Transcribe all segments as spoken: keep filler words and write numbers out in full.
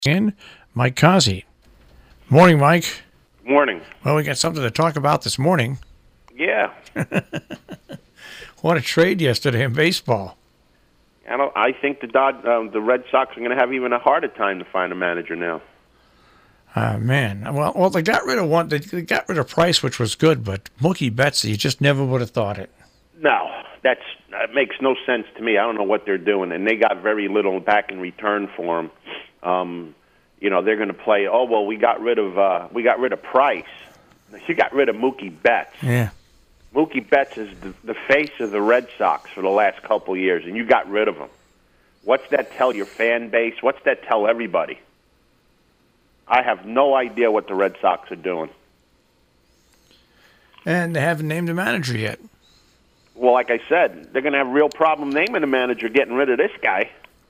In Mike Kazi. Morning, Mike. Morning. Well, we got something to talk about this morning. Yeah. What a trade yesterday in baseball. I don't. I think the Dod, um, the Red Sox are going to have even a harder time to find a manager now. Uh, man, well, well, they got rid of one. They got rid of Price, which was good, but Mookie Betts, you just never would have thought it. No, that's that makes no sense to me. I don't know what they're doing, and they got very little back in return for him. Um, you know, they're going to play. Oh well, we got rid of uh, we got rid of Price. You got rid of Mookie Betts. Yeah. Mookie Betts is the, the face of the Red Sox for the last couple of years, and you got rid of him. What's that tell your fan base? What's that tell everybody? I have no idea what the Red Sox are doing. And they haven't named a manager yet. Well, like I said, they're going to have a real problem naming a manager, getting rid of this guy.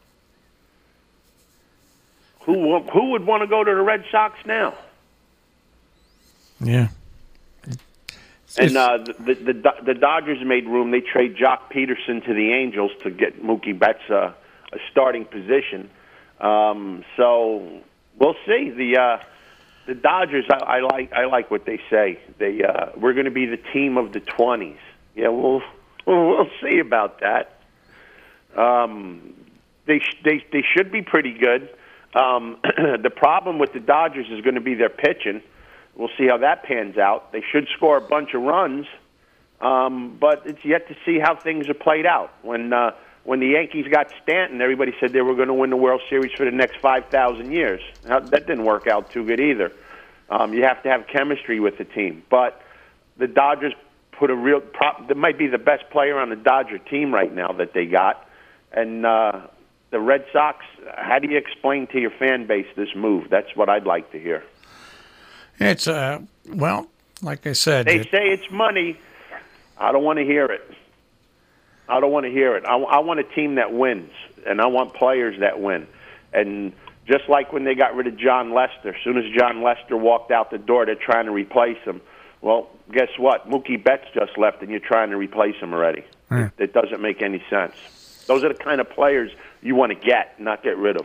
Who who would want to go to the Red Sox now? Yeah. And uh, the, the the Dodgers made room. They trade Jock Peterson to the Angels to get Mookie Betts uh, a starting position. Um, so we'll see. The uh, the Dodgers, I, I like I like what they say. They uh, we're going to be the team of the twenties. Yeah, we'll we'll, we'll see about that. Um, they sh- they they should be pretty good. Um, the problem with the Dodgers is going to be their pitching. We'll see how that pans out. They should score a bunch of runs, um, but it's yet to see how things are played out. When uh, when the Yankees got Stanton, everybody said they were going to win the World Series for the next five thousand years. Now, that didn't work out too good either. Um, you have to have chemistry with the team. But the Dodgers put a real prop. That might be the best player on the Dodger team right now that they got. And uh, the Red Sox, how do you explain to your fan base this move? That's what I'd like to hear. It's, uh, well, like I said. They it, say it's money. I don't want to hear it. I don't want to hear it. I, I want a team that wins, and I want players that win. And just like when they got rid of John Lester, as soon as John Lester walked out the door, they're trying to replace him. Well, guess what? Mookie Betts just left, and you're trying to replace him already. Yeah. It, it doesn't make any sense. Those are the kind of players you want to get, not get rid of.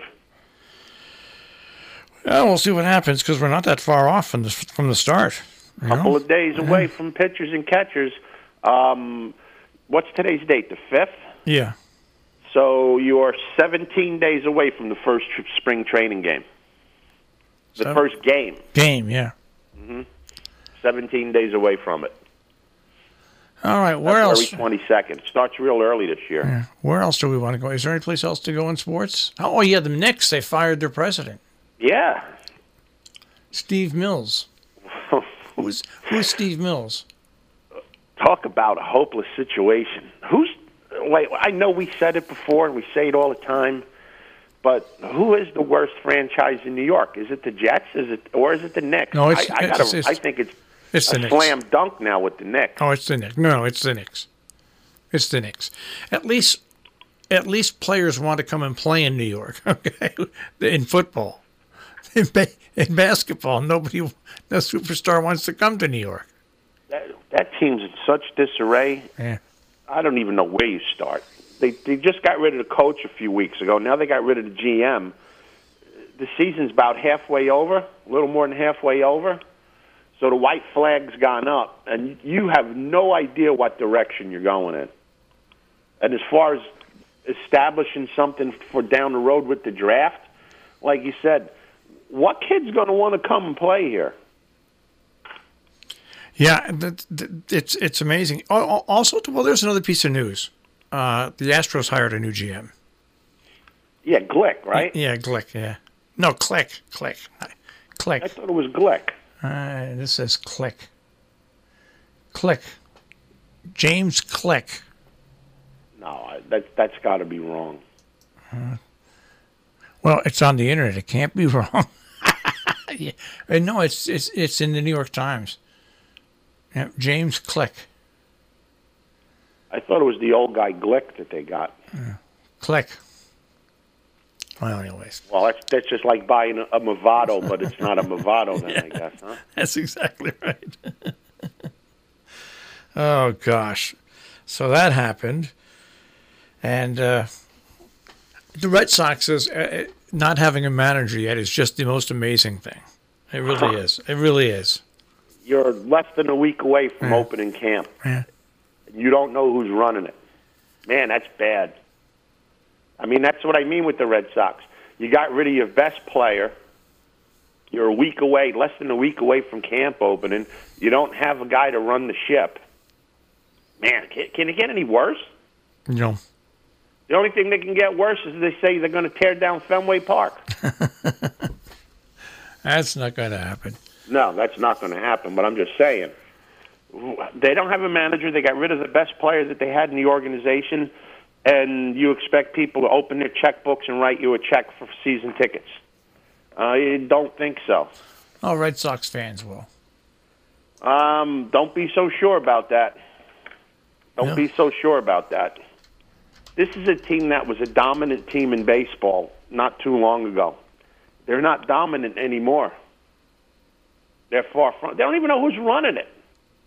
Well, we'll see what happens because we're not that far off from the, from the start. A couple know? of days away yeah. from pitchers and catchers. Um, what's today's date? The fifth? Yeah. So you are seventeen days away from the first tr- spring training game. The So, first game. Game, yeah. Mm-hmm. seventeen days away from it. All right, where February else? twenty-second. Starts real early this year. Yeah. Where else do we want to go? Is there any place else to go in sports? Oh, yeah, the Knicks, they fired their president. Yeah. Steve Mills. Who's who's Steve Mills? Talk about a hopeless situation. Who's wait, I know we said it before and we say it all the time, but who is the worst franchise in New York? Is it the Jets? Is it or is it the Knicks? No, it's, I, I, it's, gotta, it's, I think it's, it's a the Knicks. slam dunk now with the Knicks. Oh, it's the Knicks. No, it's the Knicks. It's the Knicks. At least at least players want to come and play in New York, okay? In football. In, ba- in basketball, nobody, no superstar wants to come to New York. That, that team's in such disarray. Yeah. I don't even know where you start. They they just got rid of the coach a few weeks ago. Now they got rid of the G M. The season's about halfway over, a little more than halfway over. So the white flag's gone up, and you have no idea what direction you're going in. And as far as establishing something for down the road with the draft, like you said, what kid's going to want to come and play here? Yeah, it's it's amazing. Also, well, there's another piece of news. Uh, the Astros hired a new G M. Yeah, Glick, right? Yeah, Glick, yeah. No, Click, Click, Click. I thought it was Glick. Uh, this says Click. Click. James Click. No, that, that's got to be wrong. Uh, well, it's on the internet. It can't be wrong. yeah. No, it's it's it's in the New York Times. Yeah, James Click. I thought it was the old guy Glick that they got. Uh, Click. Well, anyways. Well, that's that's just like buying a, a Movado, but it's not a Movado then, yeah, I guess, huh? That's exactly right. Oh, gosh. So that happened. And uh, the Red Sox is, uh, not having a manager yet is just the most amazing thing. It really is. It really is. You're less than a week away from yeah. opening camp. Yeah. You don't know who's running it. Man, that's bad. I mean, that's what I mean with the Red Sox. You got rid of your best player. You're a week away, less than a week away from camp opening. You don't have a guy to run the ship. Man, can, can it get any worse? No. The only thing that can get worse is they say they're going to tear down Fenway Park. That's not going to happen. No, that's not going to happen, but I'm just saying. They don't have a manager. They got rid of the best player that they had in the organization, and you expect people to open their checkbooks and write you a check for season tickets. I don't think so. Oh, Red Sox fans will. Um, don't be so sure about that. Don't Yeah. be so sure about that. This is a team that was a dominant team in baseball not too long ago. They're not dominant anymore. They're far from. They don't even know who's running it.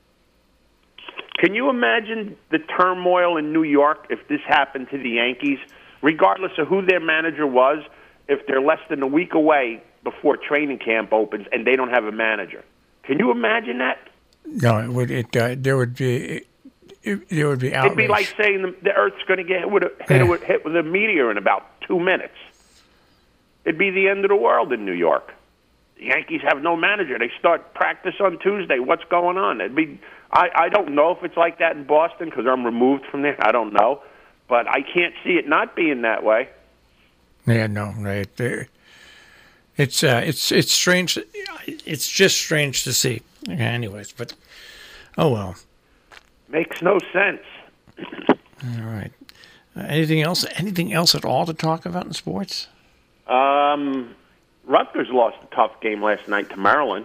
Can you imagine the turmoil in New York if this happened to the Yankees, regardless of who their manager was, if they're less than a week away before training camp opens and they don't have a manager? Can you imagine that? No, it would. It uh, there would be. It, it, there would be outrage. It'd be like saying the, the Earth's going to get hit with, a, hit, Yeah. with, hit with a meteor in about two minutes. It'd be the end of the world in New York. The Yankees have no manager. They start practice on Tuesday. What's going on? It'd be. I, I don't know if it's like that in Boston because I'm removed from there. I don't know. But I can't see it not being that way. Yeah, no, right. There- It's uh, it's it's strange. It's just strange to see. Okay, anyways, but oh well. Makes no sense. All right. Uh, anything else? Anything else at all to talk about in sports? Um, Rutgers lost a tough game last night to Maryland,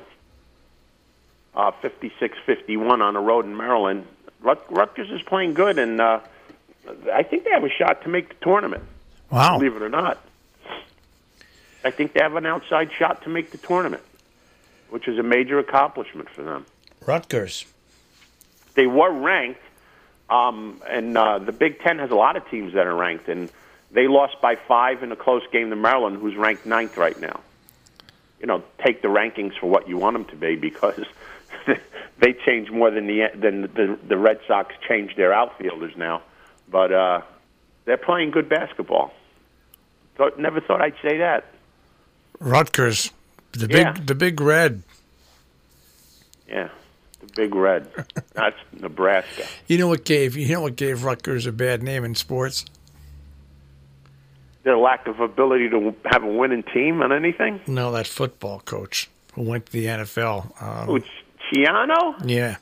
uh, fifty-six fifty-one on the road in Maryland. Rut- Rutgers is playing good, and uh, I think they have a shot to make the tournament, Wow. believe it or not. I think they have an outside shot to make the tournament, which is a major accomplishment for them. Rutgers. They were ranked, um, and uh, the Big Ten has a lot of teams that are ranked, and they lost by five in a close game to Maryland, who's ranked ninth right now. You know, take the rankings for what you want them to be because they change more than the than the, the Red Sox changed their outfielders now. But uh, they're playing good basketball. Thought, never thought I'd say that. Rutgers. The big Yeah. the big red. Yeah, the Big Red. That's Nebraska. You know what gave you know what gave Rutgers a bad name in sports? Their lack of ability to have a winning team on anything. No, that football coach who went to the N F L. Um, Who, Chiano? yeah.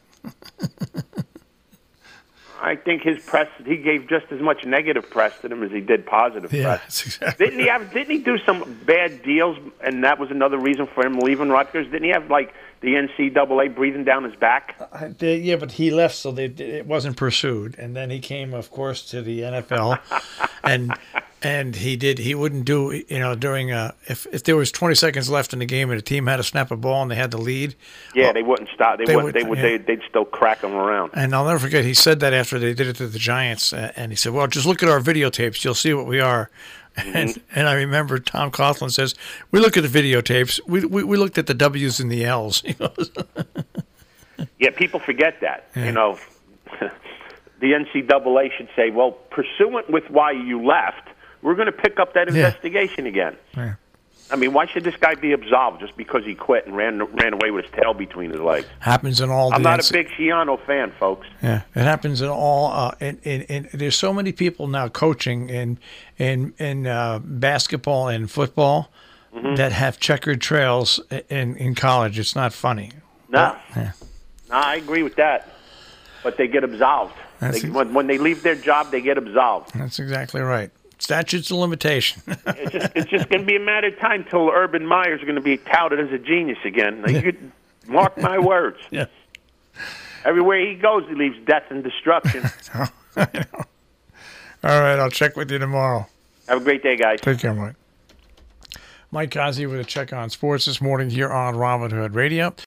I think his press, he gave just as much negative press to them as he did positive Yeah, press. that's exactly. Didn't he have? Didn't he do some bad deals, and that was another reason for him leaving Rutgers? Didn't he have like the N C double A breathing down his back? Uh, they- yeah, but he left, so they, it wasn't pursued. And then he came, of course, to the N F L, and and he did. He wouldn't do, you know, during a if if there was twenty seconds left in the game and the team had to snap a ball and they had the lead. Yeah, well, they wouldn't stop. They, they wouldn't. would- They would. yeah. They, they'd still crack him around. And I'll never forget, he said that after they did it to the Giants, uh, and he said, "Well, just look at our videotapes; you'll see what we are." Mm-hmm. And and I remember Tom Coughlin says, "We look at the videotapes. We we, we looked at the W's and the L's." He goes, Yeah, people forget that. Yeah. You know, the N C double A should say, "Well, pursuant with why you left, we're going to pick up that Yeah. investigation again." Yeah. I mean, why should this guy be absolved just because he quit and ran ran away with his tail between his legs? Happens in all. I'm the not N C a big Shiano fan, folks. Yeah, it happens in all. Uh, in, in, in, there's so many people now coaching in in in uh, basketball and football Mm-hmm. that have checkered trails in in college. It's not funny. No, Yeah. no, I agree with that. But they get absolved. That's They, ex- when, when they leave their job, they get absolved. That's exactly right. Statutes of limitation. It's just, it's just going to be a matter of time till Urban Meyer's going to be touted as a genius again. Now, you could mark my words. Yeah. Everywhere he goes, he leaves death and destruction. I know. All right, I'll check with you tomorrow. Have a great day, guys. Take care, Mike. Mike Kazi with a check on sports this morning here on Robin Hood Radio.